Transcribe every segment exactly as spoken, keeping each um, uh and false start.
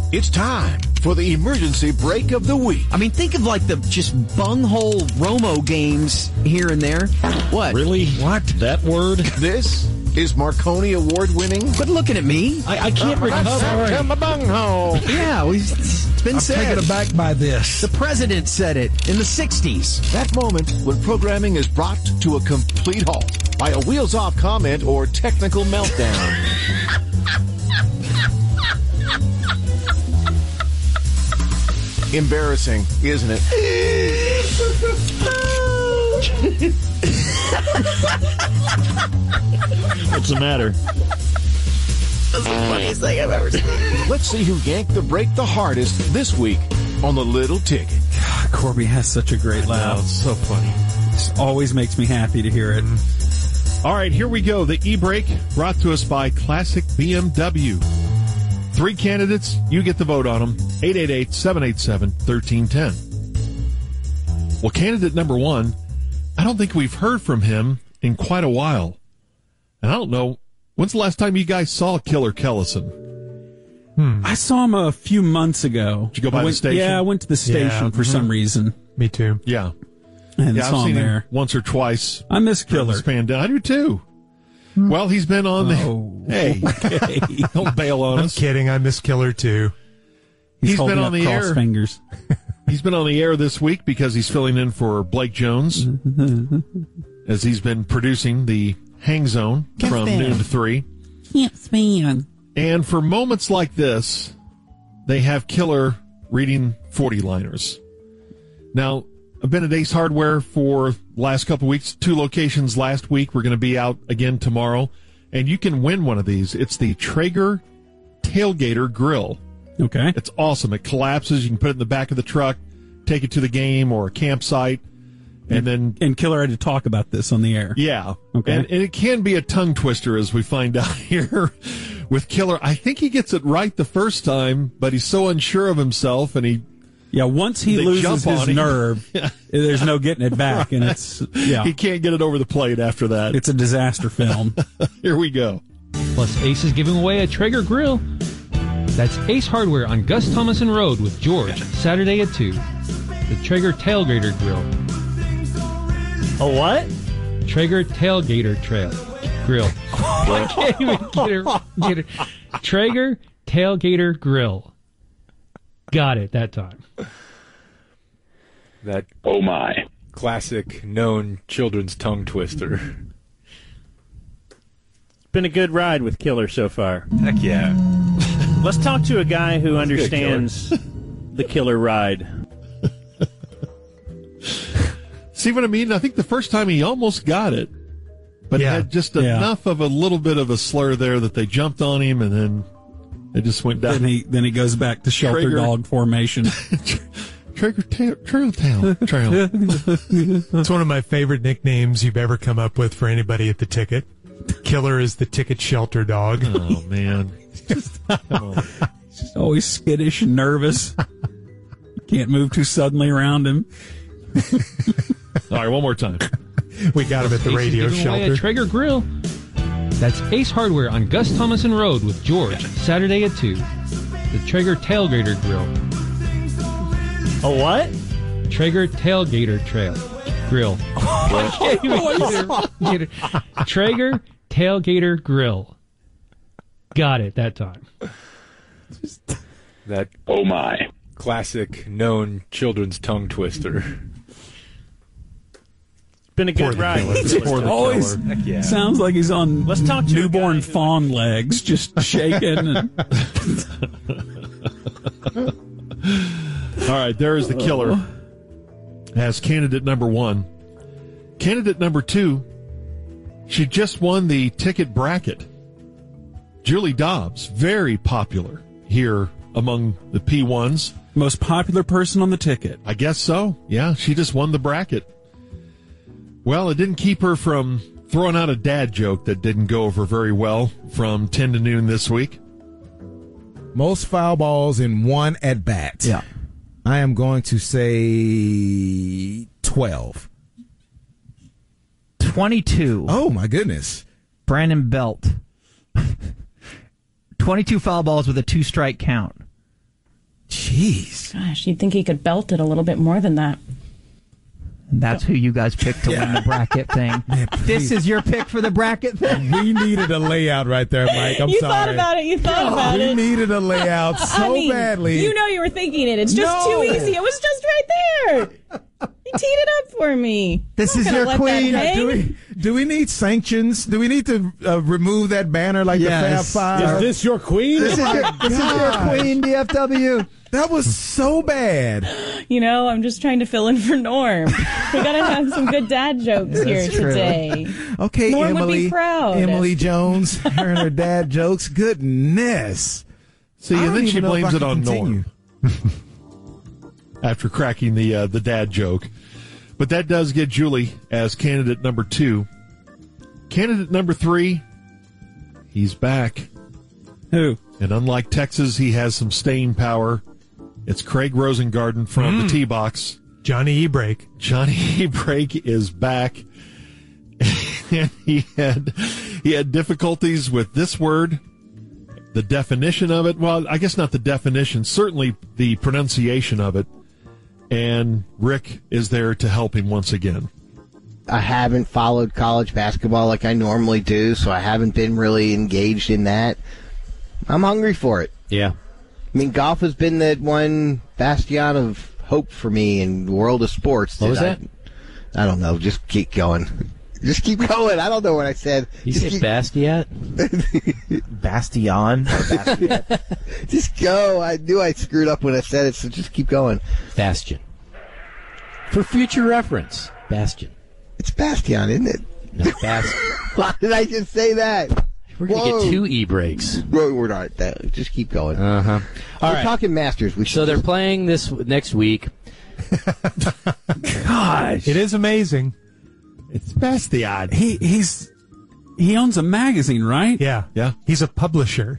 It's time for the emergency break of the week. I mean, think of like the just bunghole Romo games here and there. What? Really? What? That word? This is Marconi award-winning. Quit looking at me. I, I can't recover. my bunghole. Yeah, we, it's been I'm said. taken aback by this. The president said it in the sixties. That moment when programming is brought to a complete halt by a wheels-off comment or technical meltdown. Embarrassing, isn't it? What's the matter? That's the funniest thing I've ever seen. Let's see who yanked the break the hardest this week on the Little Ticket. God, Corby has such a great laugh. Oh, it's so funny. It always makes me happy to hear it. All right, here we go. The e-break brought to us by Classic B M W. Three candidates, you get the vote on them. eight eight eight, seven eight seven, one three one zero. Well, candidate number one, I don't think we've heard from him in quite a while. And I don't know, when's the last time you guys saw Killer Kellison? Hmm. I saw him a few months ago. Did you go by I went, the station? Yeah, I went to the station Yeah, for mm-hmm. some reason. Me too. Yeah. And yeah, saw I've seen him there. him once or twice. I miss during Killer. this pandemic. I do too. Well, he's been on the... Oh, hey, okay. don't bail on I'm us. kidding. I miss Killer too. He's, He's holding been on up the cross air. fingers. He's been on the air this week because he's filling in for Blake Jones as he's been producing the Hang Zone from noon to three. Yes, man. And for moments like this, they have Killer reading forty-liners. Now, I've been at Ace Hardware for the last couple of weeks, two locations last week. We're going to be out again tomorrow. And you can win one of these. It's the Traeger Tailgater Grill. Okay. It's awesome. It collapses. You can put it in the back of the truck, take it to the game or a campsite, and then... And Killer had to talk about this on the air. Yeah. Okay. And, and it can be a tongue twister, as we find out here with Killer. I think he gets it right the first time, but he's so unsure of himself, and he... Yeah, once he They loses jump his on him. nerve, Yeah. there's no getting it back, and it's yeah, He can't get it over the plate after that. it's a disaster film. Here we go. Plus, Ace is giving away a Traeger grill. That's Ace Hardware on Gus Thomason Road with George, Saturday at two. The Traeger Tailgater Grill. A what? Traeger Tailgater Trail Grill. I can't even get it. Get it. Traeger Tailgater Grill. Got it that time. That Oh my. classic known children's tongue twister. Been a good ride with Killer so far. Heck yeah. Let's talk to a guy who good, understands the Killer ride. See what I mean? I think the first time he almost got it, but Yeah. he had just Yeah. enough of a little bit of a slur there that they jumped on him, and then it just went down. then he then he goes back to shelter Traeger. dog formation. Traeger tail, trail tail, trail. It's one of my favorite nicknames you've ever come up with for anybody at the ticket. Killer is the ticket shelter dog. Oh, man. Come on. He's always skittish and nervous. You can't move too suddenly around him. All right, one more time. We got him at the Ace radio is giving away a shelter. Traeger grill. That's Ace Hardware on Gus Thomason Road with George, Saturday at two. The Traeger Tailgater Grill. A what? Traeger Tailgater Trail Grill. I can't even get it. Get it. Traeger Tailgater Grill. Got it that time. That Oh my. classic known children's tongue twister. Been a Poor good the ride. Killer. with Killer. Poor the Always Killer. Heck yeah. sounds like he's on Let's talk to a newborn guy who- fawn legs, just shaking. And All right, there is the Killer as candidate number one. Candidate number two, she just won the ticket bracket. Julie Dobbs, very popular here among the P ones. most popular person on the ticket. I guess so. Yeah, she just won the bracket. Well, it didn't keep her from throwing out a dad joke that didn't go over very well from ten to noon this week. Most foul balls in one at bat. Yeah. I am going to say twelve. twenty-two. Oh, my goodness. Brandon Belt. twenty-two foul balls with a two-strike count. Jeez. Gosh, you'd think he could belt it a little bit more than that. That's who you guys picked to win the bracket thing. Man, This is your pick for the bracket thing? We needed a layout right there, Mike. I'm you sorry. thought about it. You thought about we it. needed a layout so I mean, badly. You know you were thinking it. It's just No. too easy. It was just right there. You teed it up for me. This I'm is not gonna your let queen. that hang. do we do we need sanctions? Do we need to uh, remove that banner like Yes. the Fab Five? Is this your queen? This is your, this is your queen, D F W. That was so bad. You know, I'm just trying to fill in for Norm. We gotta have some good dad jokes here That's true. today. Okay, Norm Emily. would be proud. Emily Jones, her and her dad jokes. Goodness. See, I and don't then she even know if blames I it can on continue. Norm after cracking the uh, the dad joke. But that does get Julie as candidate number two. Candidate number three, he's back. Who? And unlike Texas, he has some staying power. It's Craig Rosengarten from Mm. the T-Box. Johnny E-Brake. Johnny E-Brake is back. And he had he had difficulties with this word, the definition of it. Well, I guess not the definition, certainly the pronunciation of it. And Rick is there to help him once again. I haven't followed college basketball like I normally do, so I haven't been really engaged in that. I'm hungry for it. Yeah. I mean, golf has been that one bastion of hope for me in the world of sports. What was I, that? I don't know. Just keep going. Just keep going. I don't know what I said. You Just say keep, Bastiat? Bastion. just go. I knew I screwed up when I said it, so just keep going. Bastion. For future reference, Bastion. It's bastion, isn't it? No, Bastion. Why did I just say that? We're going to Whoa. get two e-brakes. We're, we're not. That, just keep going. Uh-huh. All we're right. talking Masters. We should So they're just- playing this next week. Gosh. It is amazing. It's Bastion. He he's he owns a magazine, right? Yeah. Yeah. He's a publisher.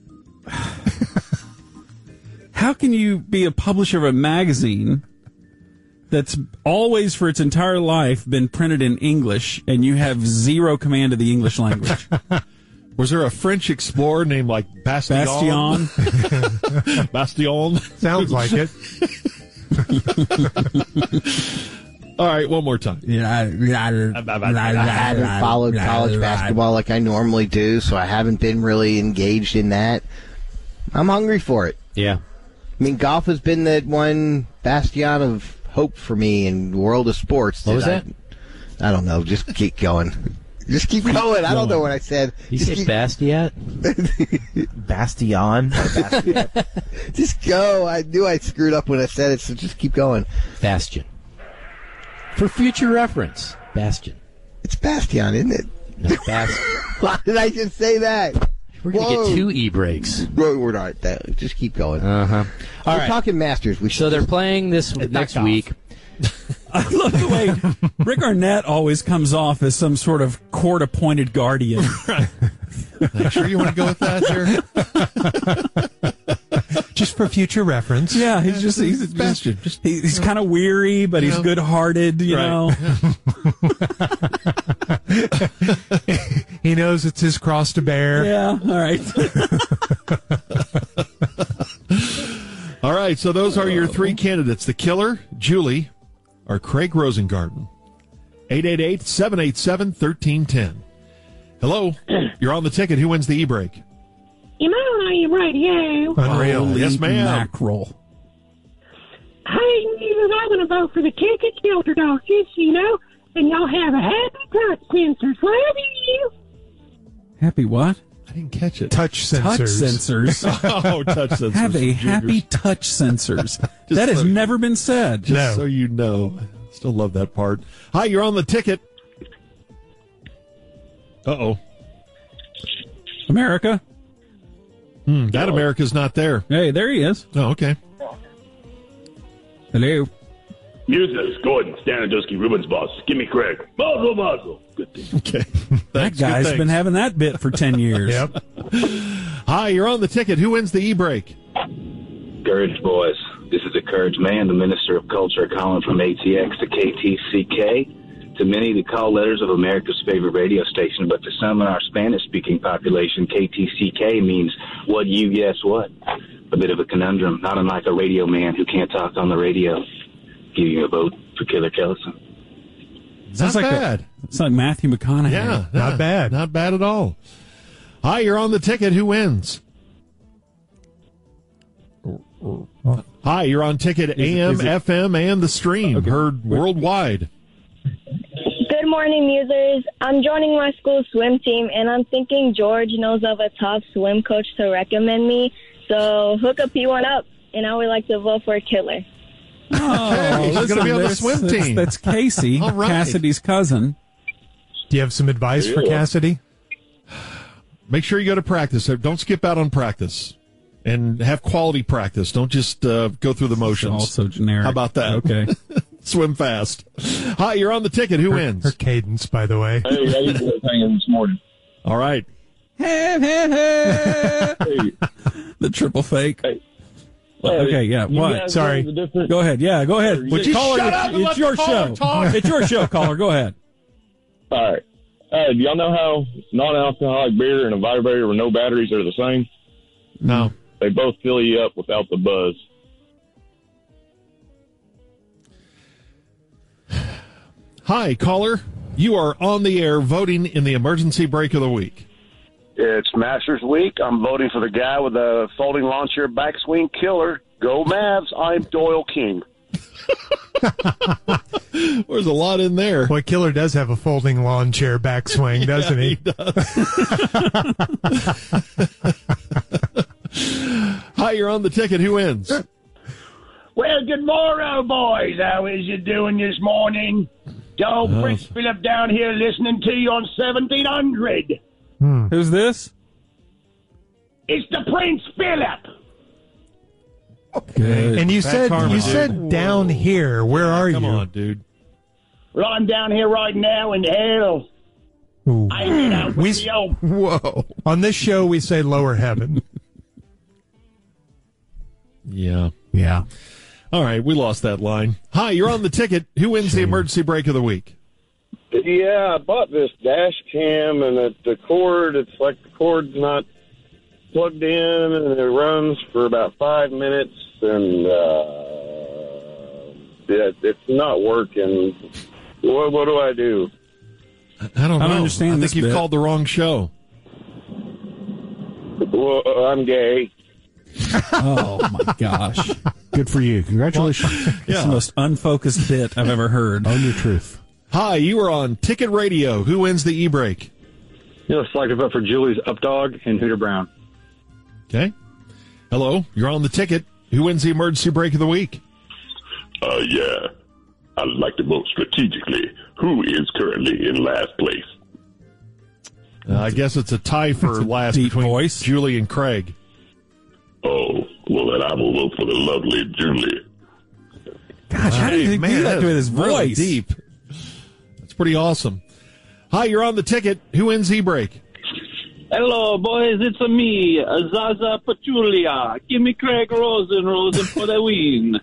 How can you be a publisher of a magazine that's always for its entire life been printed in English and you have zero command of the English language? Was there a French explorer named like Bastion? Bastion. Bastion. Sounds like it. All right, one more time. I haven't followed college basketball like I normally do, so I haven't been really engaged in that. I'm hungry for it. Yeah. I mean, golf has been that one bastion of hope for me in the world of sports. What was I, that? I don't know. Just keep going. Just keep going. I don't know what I said. You Just say keep- Bastiat? Bastion. Just go. I knew I screwed up when I said it, so just keep going. Bastion. For future reference, Bastion. It's bastion, isn't it? No, Bastion. Why did I just say that? We're going to Whoa. get two e-brakes. We're, we're not. That, just keep going. Uh-huh. All we're right. talking Masters. We should So they're just- playing this next off. week. I love the way Rick Arnett always comes off as some sort of court-appointed guardian. Right. Are you sure you want to go with that here? Just for future reference. Yeah, he's just he's just, Bastion. Just, he, he's kind of weary, but You he's know. good-hearted. You Right. know, He knows it's his cross to bear. yeah. All right. All right, so those are your three candidates. The killer, Julie, or Craig Rosengarten. eight eight eight, seven eight seven, one three one zero. Hello, you're on the ticket. Who wins the e-brake? You know, are you radio? Unreal. Holy Yes, ma'am. Mackerel. Hey, neighbors, I'm going to vote for the ticket shelter dogs, just so you know, and y'all have a happy touch sensors. Love you. Happy what? I didn't catch it. Touch sensors. Touch sensors. Oh, touch sensors. Have a Juniors. happy touch sensors. That has so- never been said. Just No. so you know. Still love that part. Hi, you're on the ticket. Uh-oh. America. Hmm, that America's not there. Hey, there he is. Oh, okay. Hello. Muses, Gordon, Stanidowski, Rubens boss. Give me Craig. Mazel, mazel. Good thing. Okay. That Thanks, guy's good been thanks. having that bit for ten years. Yep. Hi, you're on the ticket. Who wins the e-brake? Courage, boys. This is a Courage man, the Minister of Culture, calling from A T X to K T C K. To many, the call letters of America's favorite radio station, but to some in our Spanish-speaking population, K T C K means what you guess what. a bit of a conundrum, not unlike a radio man who can't talk on the radio. Give you a vote for Killer Kellison. Sounds Not like bad. A, it's like Matthew McConaughey. Yeah, Not yeah, bad. Not bad at all. Hi, you're on the ticket. Who wins? Hi, you're on ticket A M, is it- F M, and the stream. Okay. Heard worldwide. Good morning, Musers. I'm joining my school swim team, and I'm thinking George knows of a top swim coach to recommend me. So hook a P one up, and I would like to vote for Killer. Oh, Hey, she's listen, gonna be on the there's- swim that's- team. That's Casey, All right. Cassidy's cousin. Do you have some advice for Yeah. Cassidy? Make sure you go to practice. Don't skip out on practice. And have quality practice. Don't just uh, go through the motions. Also generic. How about that? Okay. Swim fast. Hi, you're on the ticket. Who Her, wins? her cadence, by the way. Hey, how you boys hanging this morning? All right. Hey, hey, hey. Hey, The triple fake. Hey. Well, okay, yeah. you What? guys Sorry. know the difference? Go ahead. Yeah, go ahead. Would you caller, shut it's, up and it's let your the caller show. talk? It's your show, caller. Go ahead. All right. Hey, do y'all know how non-alcoholic beer and a vibrator with no batteries are the same? No. They both fill you up without the buzz. Hi, caller. You are on the air voting in the emergency break of the week. It's Masters Week. I'm voting for the guy with the folding lawn chair backswing killer. Go Mavs. I'm Doyle King. There's a lot in there. Boy, Killer does have a folding lawn chair backswing, doesn't he? he does. Hi, you're on the ticket. Who wins? Well, good morrow, boys. How is you doing this morning? Dog Oh. Prince Philip down here listening to you on seventeen hundred. Hmm. Who's this? It's the Prince Philip. Good. And you Bad said karma, you dude. said down here. Where are Come you? on, dude. Well, I'm down here right now in hell. Ooh. I ain't out We with the old... Whoa. On this show, we say lower heaven. Yeah. Yeah. All right, we lost that line. Hi, you're on the ticket. Who wins the emergency break of the week? Yeah, I bought this dash cam, and it, the cord, it's like the cord's not plugged in, and it runs for about five minutes, and uh, it, it's not working. What, what do I do? I don't know. I don't understand I think this you've bit. called the wrong show. Well, I'm gay. Oh, my gosh. Good for you. Congratulations. It's the most unfocused bit I've ever heard. Own your truth. Hi, you are on Ticket Radio. Who wins the e-break? You know, I'd like to vote for Julie's Updog and Hooter Brown. Okay. Hello, you're on the ticket. Who wins the emergency break of the week? Uh, yeah. I'd like to vote strategically. Who is currently in last place? Uh, I guess it's a tie for That's a last deep between voice. Julie and Craig. Oh, well, then I will vote for the lovely Julie. Gosh, how do you Hey, think man, do that that's with his really voice? deep. That's pretty awesome. Hi, you're on the ticket. Who wins e-break? Hello, boys. It's a me, Zaza Pachulia. Give me Craig Rosen, Rosen for the win.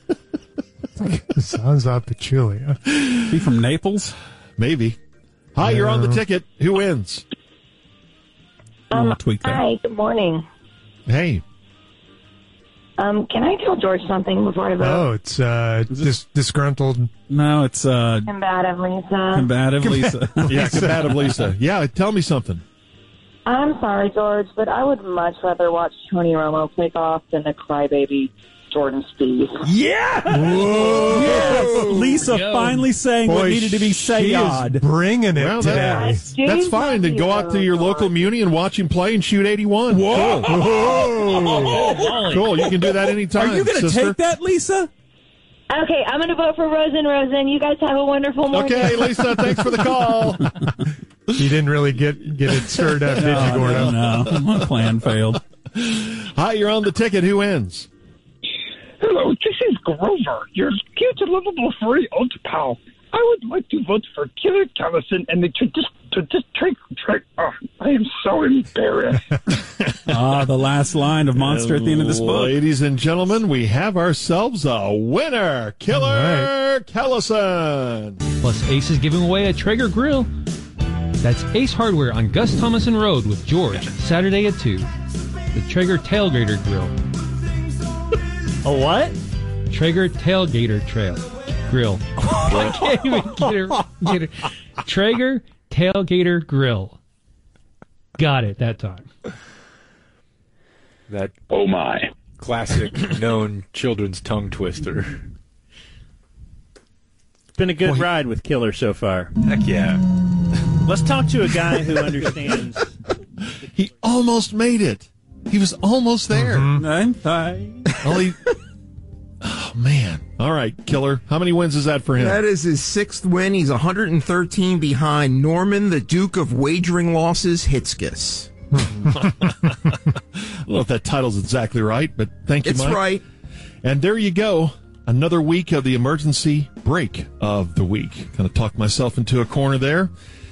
Sansa Pachulia. He from Naples? Maybe. Hi, you're on the ticket. Who wins? Um, tweak that. Hi, good morning. Hey. Um, can I tell George something before I vote? Oh, it's uh, dis- disgruntled. No, it's uh, Combative Lisa. combative Lisa. Yeah, combative Lisa. Yeah, tell me something. I'm sorry, George, but I would much rather watch Tony Romo play golf than a crybaby Jordan Spieth. Yeah! Yes! Lisa Yo. finally saying what Boy, needed to be she said. is bringing it Well, today. that- that's fine. Then go out to your local muni and watch him play and shoot eighty-one. Whoa! Cool. Cool. You can do that anytime. Are you going to sister. take that, Lisa? Okay, I'm going to vote for Rosen Rosen. You guys have a wonderful morning. Okay, Lisa, thanks for the call. You didn't really get get it stirred up, did you, No, Gordo? no, no. My plan failed. Hi, you're on the ticket. Who wins? Hello, this is Grover, your cute and lovable furry old pal. I would like to vote for Killer Kellison and the to just to just trick trick. Oh, I am so embarrassed. Ah, the last line of Monster at the end of this book. Ladies and gentlemen, we have ourselves a winner, Killer Kellison. Plus, Ace is giving away a Traeger grill. That's Ace Hardware on Gus Thomason Road with George, Saturday at two. The Traeger Tailgater Grill. A what? Traeger Tailgater Trail Grill. I can't even get it, get it. Traeger Tailgater Grill. Got it that time. That oh my classic known children's tongue twister. It's been a good Boy. ride with Killer so far. Heck yeah. Let's talk to a guy who understands. He almost made it. He was almost there. Mm-hmm. I'm fine. Only. Oh man! All right, Killer. How many wins is that for him? That is his sixth win. He's one hundred thirteen behind Norman, the Duke of Wagering Losses, Hitzkiss. I don't know if that title's exactly right, but thank you, it's Mike. It's right. And there you go. Another week of the emergency break of the week. Kind of talked myself into a corner there.